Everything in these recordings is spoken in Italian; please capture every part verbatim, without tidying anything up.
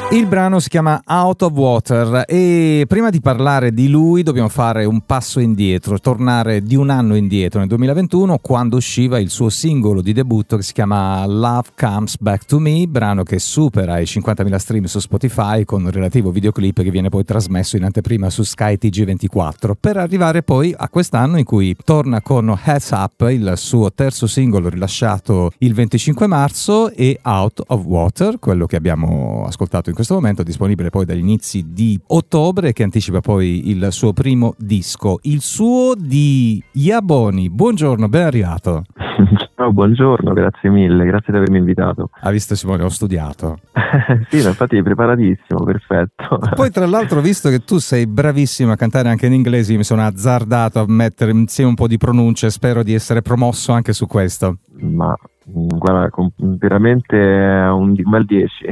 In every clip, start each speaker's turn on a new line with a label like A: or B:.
A: Il brano si chiama Out of Water e prima di parlare di lui dobbiamo fare un passo indietro, tornare di un anno indietro nel duemilaventuno, quando usciva il suo singolo di debutto che si chiama Love Comes Back to Me, brano che supera i cinquantamila stream su Spotify con il relativo videoclip che viene poi trasmesso in anteprima su Sky T G ventiquattro, per arrivare poi a quest'anno in cui torna con Heads Up, il suo terzo singolo rilasciato il venticinque marzo, e Out of Water, quello che abbiamo ascoltato in questo momento, disponibile poi dagli inizi di ottobre, che anticipa poi il suo primo disco, il suo di Yaboni. Buongiorno, ben arrivato.
B: Oh, buongiorno, grazie mille, grazie di avermi invitato.
A: Ha visto Simone, ho studiato.
B: Sì, infatti preparatissimo, perfetto.
A: Poi tra l'altro, visto che tu sei bravissimo a cantare anche in inglese, mi sono azzardato a mettere insieme un po' di pronunce, spero di essere promosso anche su questo.
B: Ma guarda, com- veramente un, un bel dieci.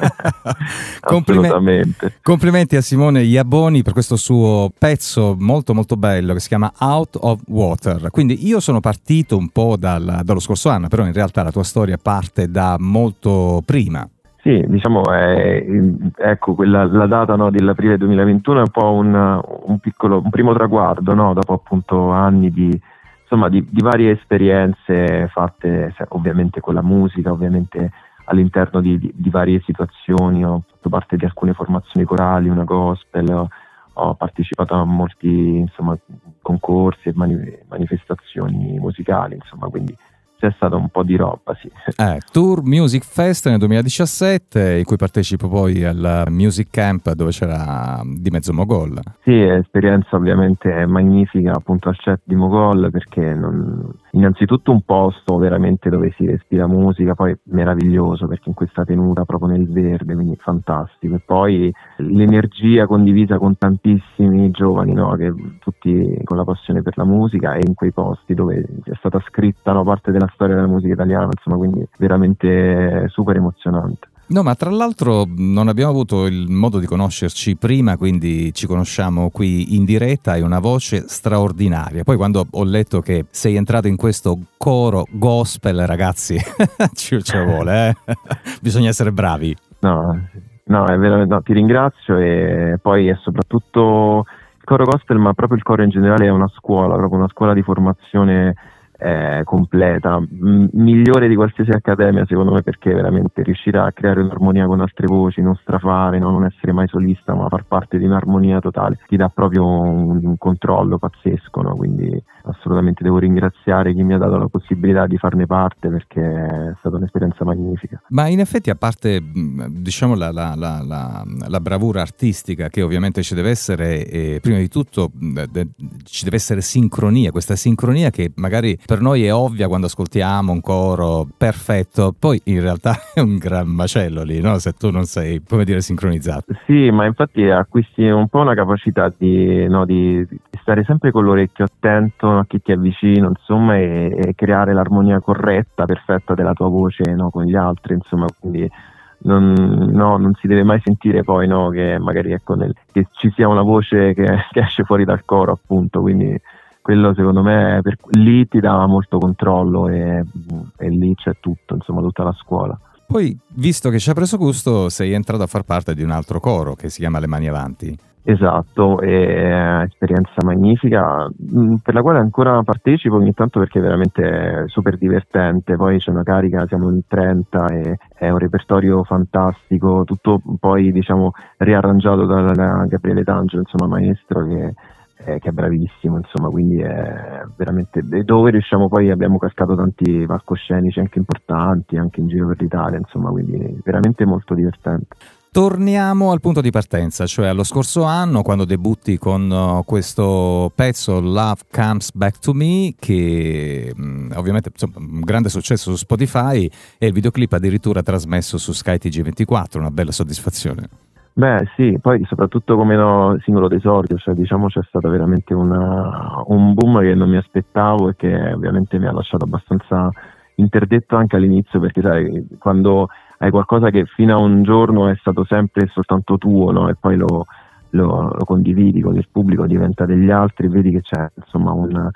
B: Assolutamente.
A: Complimenti a Simone Yaboni per questo suo pezzo molto molto bello che si chiama Out of Water. Quindi io sono partito un po' dal, dallo scorso anno, però in realtà la tua storia parte da molto prima.
B: Sì, diciamo, è, ecco, quella, la data, no, dell'aprile duemilaventuno è un po' un, un piccolo, un primo traguardo, no, dopo appunto anni di insomma di, di varie esperienze fatte ovviamente con la musica, ovviamente all'interno di, di, di varie situazioni. Ho fatto parte di alcune formazioni corali, una gospel, ho, ho partecipato a molti insomma concorsi e mani, manifestazioni musicali, insomma, quindi c'è stato un po' di roba, sì.
A: Eh, Tour Music Fest nel duemiladiciassette, in cui partecipo poi al Music Camp dove c'era Di Mezzo Mogol.
B: Sì, è esperienza ovviamente magnifica, appunto al C E T di Mogol, perché non... innanzitutto un posto veramente dove si respira musica, poi meraviglioso perché in questa tenuta proprio nel verde, quindi fantastico, e poi l'energia condivisa con tantissimi giovani, no, che tutti con la passione per la musica, e in quei posti dove è stata scritta, no, parte della storia della musica italiana, insomma, quindi veramente super emozionante.
A: No, ma tra l'altro non abbiamo avuto il modo di conoscerci prima, quindi ci conosciamo qui in diretta. Hai una voce straordinaria. Poi quando ho letto che sei entrato in questo coro gospel, ragazzi, ci, ci vuole, eh? Bisogna essere bravi.
B: No, no, è vero, no, ti ringrazio, e poi è soprattutto il coro gospel, ma proprio il coro in generale è una scuola, proprio una scuola di formazione Eh, completa, m- migliore di qualsiasi accademia secondo me, perché veramente riuscire a creare un'armonia con altre voci, non strafare, no? Non essere mai solista ma far parte di un'armonia totale, ti dà proprio un, un controllo pazzesco, no? Quindi assolutamente devo ringraziare chi mi ha dato la possibilità di farne parte, perché è stata un'esperienza magnifica.
A: Ma in effetti, a parte diciamo la, la, la, la, la bravura artistica che ovviamente ci deve essere, e prima di tutto de, ci deve essere sincronia, questa sincronia che magari per noi è ovvia quando ascoltiamo un coro perfetto, poi in realtà è un gran macello lì, no? Se tu non sei, come dire, sincronizzato.
B: Sì, ma infatti acquisti un po' una capacità di, no, di, di stare sempre con l'orecchio attento a chi ti è vicino, insomma, e, e creare l'armonia corretta, perfetta della tua voce, no, con gli altri, insomma, quindi non, no, non si deve mai sentire poi, no, che magari ecco nel, che ci sia una voce che, che esce fuori dal coro, appunto, quindi quello secondo me per, lì ti dà molto controllo, e, e lì c'è tutto, insomma, tutta la scuola.
A: Poi, visto che ci ha preso gusto, sei entrato a far parte di un altro coro che si chiama Le Mani Avanti.
B: Esatto, è esperienza magnifica, per la quale ancora partecipo ogni tanto, perché è veramente super divertente. Poi c'è una carica, siamo in trenta, e è un repertorio fantastico, tutto poi diciamo riarrangiato da, da Gabriele D'Angelo, insomma, maestro che Eh, che è bravissimo, insomma, quindi è veramente, dove riusciamo, poi abbiamo cascato tanti palcoscenici anche importanti, anche in giro per l'Italia, insomma, quindi veramente molto divertente.
A: Torniamo al punto di partenza, cioè allo scorso anno, quando debutti con uh, questo pezzo Love Comes Back to Me, che mh, ovviamente insomma, un grande successo su Spotify, e il videoclip addirittura trasmesso su Sky T G ventiquattro, una bella soddisfazione.
B: Beh sì, poi soprattutto come no, singolo d'esordio, cioè diciamo c'è stato veramente una, un boom che non mi aspettavo, e che ovviamente mi ha lasciato abbastanza interdetto anche all'inizio, perché sai, quando hai qualcosa che fino a un giorno è stato sempre soltanto tuo, no? E poi lo, lo, lo condividi con il pubblico, diventa degli altri, vedi che c'è insomma un,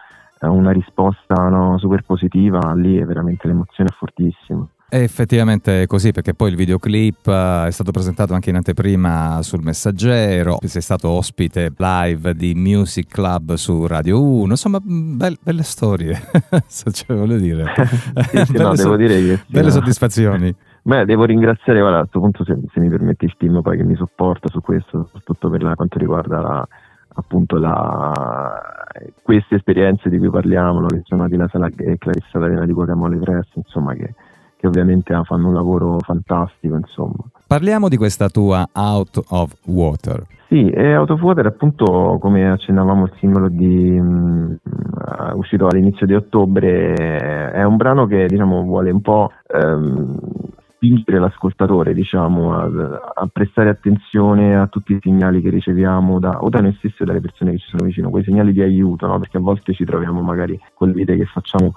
B: una risposta, no, super positiva, lì è veramente, l'emozione è fortissima.
A: È effettivamente così, perché poi il videoclip è stato presentato anche in anteprima sul Messaggero, sei stato ospite live di Music Club su Radio uno, insomma belle, belle storie, cioè, voglio dire,
B: sì, sì,
A: belle,
B: no,
A: so-
B: devo dire che sì,
A: belle
B: no.
A: soddisfazioni.
B: Beh, devo ringraziare, guarda, a questo punto, se, se mi permetti, il team poi che mi supporta su questo, soprattutto per la, quanto riguarda la, appunto la, queste esperienze di cui parliamo, no, che sono Adila Sala e Clarissa D'Avena di Guacamole Press, insomma, che che ovviamente fanno un lavoro fantastico, insomma.
A: Parliamo di questa tua Out of Water.
B: Sì, e Out of Water, appunto, come accennavamo, il singolo di mh, uscito all'inizio di ottobre, è un brano che, diciamo, vuole un po' ehm, spingere l'ascoltatore, diciamo, a, a prestare attenzione a tutti i segnali che riceviamo da, o da noi stessi o dalle persone che ci sono vicino, quei segnali di aiuto, no? Perché a volte ci troviamo magari con le vite che facciamo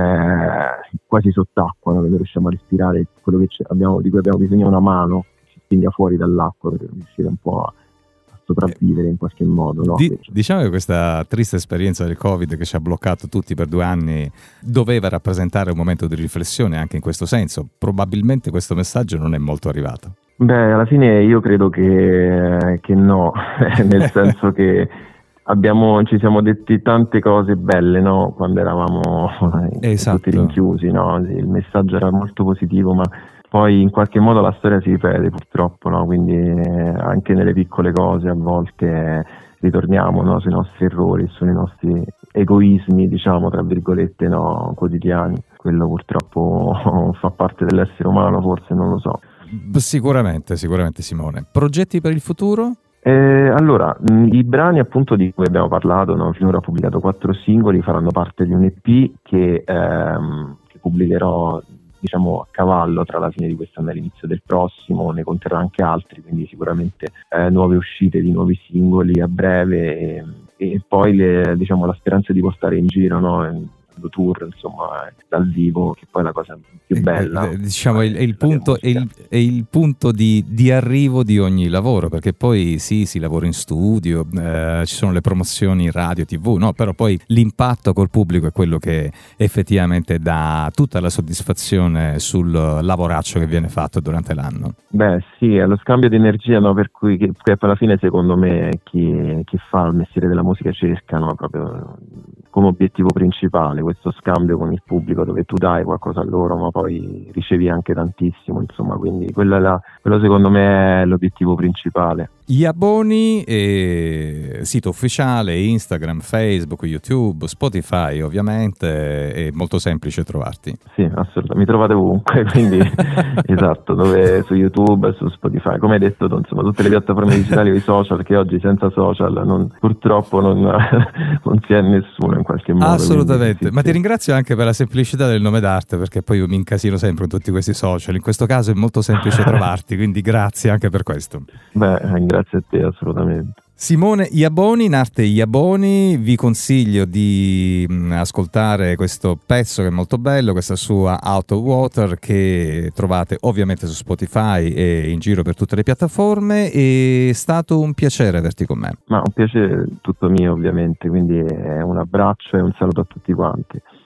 B: Eh, quasi sott'acqua, no? Non riusciamo a respirare, quello che abbiamo, di cui abbiamo bisogno è una mano che ci spinga fuori dall'acqua per riuscire un po' a, a sopravvivere in qualche modo, no?
A: Di, diciamo che questa triste esperienza del Covid che ci ha bloccato tutti per due anni doveva rappresentare un momento di riflessione anche in questo senso. Probabilmente questo messaggio non è molto arrivato. Beh, alla fine io credo che, che no, nel senso che abbiamo, ci siamo detti tante cose belle, no? Quando eravamo esatto. tutti rinchiusi, no? Il messaggio era molto positivo, ma poi in qualche modo la storia si ripete purtroppo, no? Quindi eh, anche nelle piccole cose a volte eh, ritorniamo, no? Sui nostri errori, sui nostri egoismi, diciamo, tra virgolette, no? Quotidiani. Quello purtroppo fa parte dell'essere umano, forse, non lo so. Sicuramente, sicuramente, Simone. Progetti per il futuro? Eh, allora, mh, i brani appunto di cui abbiamo parlato, no? Finora ho pubblicato quattro singoli, faranno parte di un E P che, ehm, che pubblicherò, diciamo, a cavallo tra la fine di quest'anno e l'inizio del prossimo, ne conterrà anche altri, quindi sicuramente eh, nuove uscite di nuovi singoli a breve e, e poi le, diciamo, la speranza di portare in giro, no? Tour, insomma, dal vivo, che poi è la cosa più bella. Eh, diciamo, è il, è il punto, è il, è il punto di, di arrivo di ogni lavoro, perché poi sì, si lavora in studio, eh, ci sono le promozioni radio, tivù, no? Però poi l'impatto col pubblico è quello che effettivamente dà tutta la soddisfazione sul lavoraccio che viene fatto durante l'anno. Beh sì, è lo scambio di energia, no? Per cui che, che alla fine, secondo me, chi, chi fa il mestiere della musica cerca, no? Proprio come obiettivo principale questo scambio con il pubblico, dove tu dai qualcosa a loro ma poi ricevi anche tantissimo, insomma, quindi quello, è la, quello secondo me è l'obiettivo principale. Iaboni, eh, sito ufficiale, Instagram, Facebook, YouTube, Spotify, ovviamente, è molto semplice trovarti. Sì, assolutamente, mi trovate ovunque, quindi esatto, dove su YouTube, su Spotify, come hai detto, insomma, tutte le piattaforme digitali o i social, che oggi senza social non, purtroppo non, non si è nessuno in qualche modo. Assolutamente, quindi, sì, ma sì. Ti ringrazio anche per la semplicità del nome d'arte, perché poi io mi incasino sempre in tutti questi social, in questo caso è molto semplice trovarti, quindi grazie anche per questo. Beh, grazie a te, assolutamente. Simone Iaboni, in arte Iaboni, vi consiglio di mh, ascoltare questo pezzo che è molto bello, questa sua Out of Water, che trovate ovviamente su Spotify e in giro per tutte le piattaforme. È stato un piacere averti con me. Ma un piacere tutto mio, ovviamente, quindi è un abbraccio e un saluto a tutti quanti.